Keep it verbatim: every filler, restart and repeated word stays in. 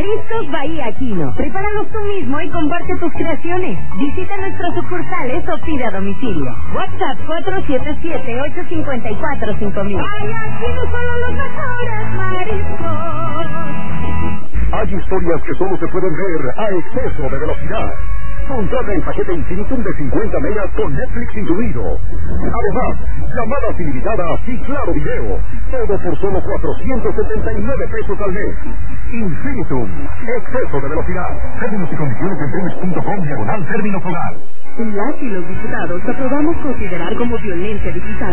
Mariscos Bahía Quino. Prepáralos tú mismo y comparte tus creaciones. Visita nuestras sucursales o pide a domicilio. WhatsApp cuatro siete siete, ocho cinco cuatro, cinco mil. Bahía Quino, solo los mejores mariscos. Hay historias que solo se pueden ver a exceso de velocidad. Contrata el paquete Infinitum de cincuenta megas con Netflix incluido. Además, llamadas ilimitadas y claro video. Todo por solo cuatrocientos setenta y nueve pesos al mes. Infinitum. Exceso de velocidad. Términos y condiciones en Pemex punto com diagonal términos hogar. Las y los diputados aprobamos considerar como violencia digital